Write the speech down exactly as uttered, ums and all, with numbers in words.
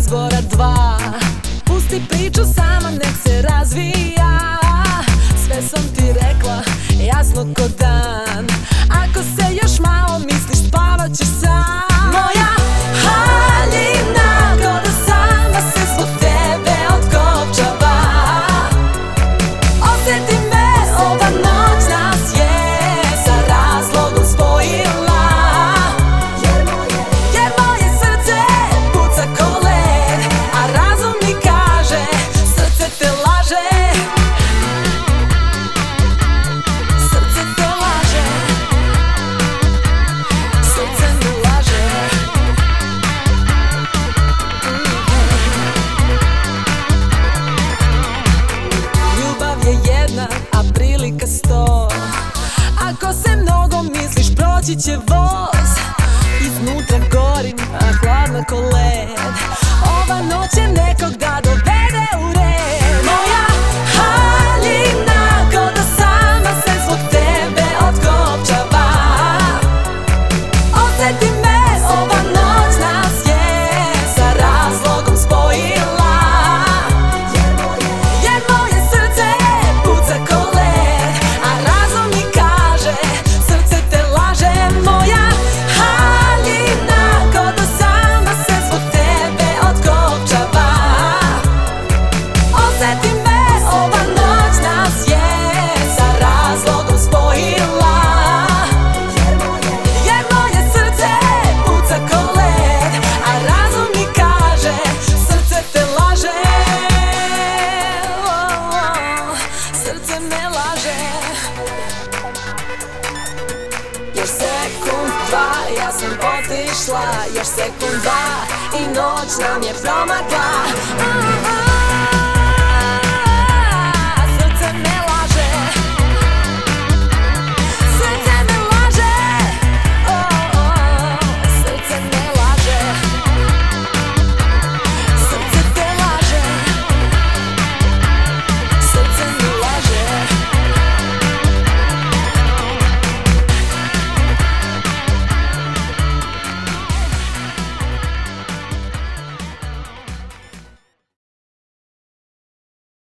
izbora dva. Pusti priču sama, nek se razvija. Sve sam ti rekla, jasno ko dan. Ako se još malo misliš, spavat ćeš sam. Moja haljina, ko da sama se zbog tebe otkopčava. Osjeti me, ova noć nas je sa razlogom spojila. Jer moje, jer moje srce puca ko led, a razum mi kaže, srce te laže. Srce te laže, srce me laže. Ljubav je jedna, a prilika sto. Ako se mnogo misliš, proći će voz. Iznutra gorim, a hladna ko led. Ova noć će nekog da dovede u red. Moja haljina, ko da sama se zbog tebe otkopčava. Osjeti me, ova noć nas je sa razlogom spojila. Jer moje, jer moje srce puca ko led, a razum mi kaže, srce te laže. Moja haljina, ko da sama se zbog tebe otkopčava. Osjeti me, ova noć nas je sa razlogom spojila. Jer moje, jer moje srce puca ko led, a razum mi kaže, srce te laže. Oh, oh, srce me laže. Još sekund, dva, ja sam otišla. Još sekund, dva i noć nam je promakla. Ah, ah.